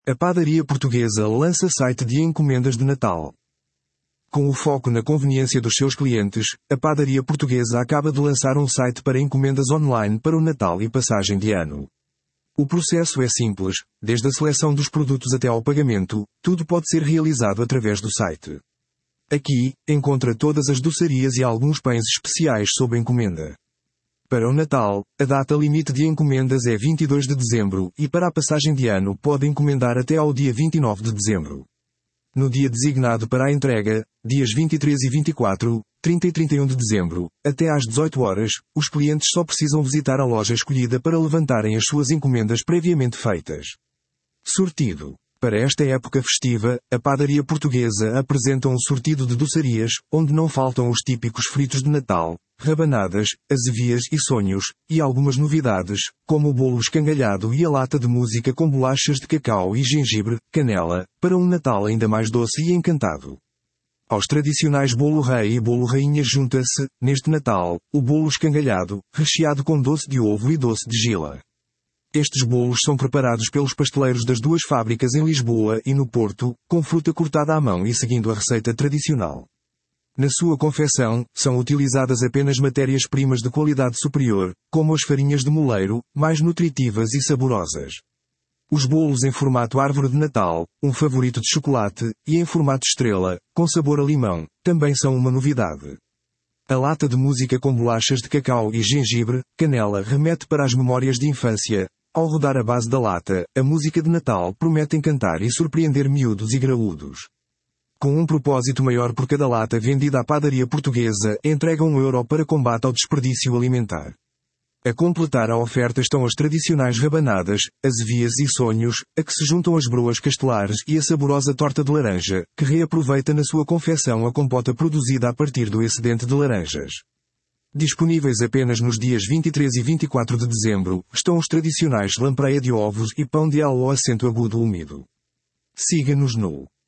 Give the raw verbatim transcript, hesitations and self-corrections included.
A padaria portuguesa lança site de encomendas de Natal. Com o foco na conveniência dos seus clientes, a padaria portuguesa acaba de lançar um site para encomendas online para o Natal e passagem de ano. O processo é simples, desde a seleção dos produtos até ao pagamento, tudo pode ser realizado através do site. Aqui, encontra todas as doçarias e alguns pães especiais sob encomenda. Para o Natal, a data limite de encomendas é vinte e dois de dezembro e para a passagem de ano pode encomendar até ao dia vinte e nove de dezembro. No dia designado para a entrega, dias vinte e três e vinte e quatro, trinta e trinta e um de dezembro, até às dezoito horas, os clientes só precisam visitar a loja escolhida para levantarem as suas encomendas previamente feitas. Sortido. Para esta época festiva, a padaria portuguesa apresenta um sortido de doçarias, onde não faltam os típicos fritos de Natal, rabanadas, azevias e sonhos, e algumas novidades, como o bolo escangalhado e a lata de música com bolachas de cacau e gengibre, canela, para um Natal ainda mais doce e encantado. Aos tradicionais bolo rei e bolo rainha junta-se, neste Natal, o bolo escangalhado, recheado com doce de ovo e doce de gila. Estes bolos são preparados pelos pasteleiros das duas fábricas em Lisboa e no Porto, com fruta cortada à mão e seguindo a receita tradicional. Na sua confecção, são utilizadas apenas matérias-primas de qualidade superior, como as farinhas de moleiro, mais nutritivas e saborosas. Os bolos em formato árvore de Natal, um favorito de chocolate, e em formato estrela, com sabor a limão, também são uma novidade. A lata de música com bolachas de cacau e gengibre, canela remete para as memórias de infância. Ao rodar a base da lata, a música de Natal promete encantar e surpreender miúdos e graúdos. Com um propósito maior por cada lata vendida à padaria portuguesa, entrega um euro para combate ao desperdício alimentar. A completar a oferta estão as tradicionais rabanadas, azevias e sonhos, a que se juntam as broas castelares e a saborosa torta de laranja, que reaproveita na sua confecção a compota produzida a partir do excedente de laranjas. Disponíveis apenas nos dias vinte e três e vinte e quatro de dezembro, estão os tradicionais lampreia de ovos e pão de alho acento agudo úmido. Siga-nos no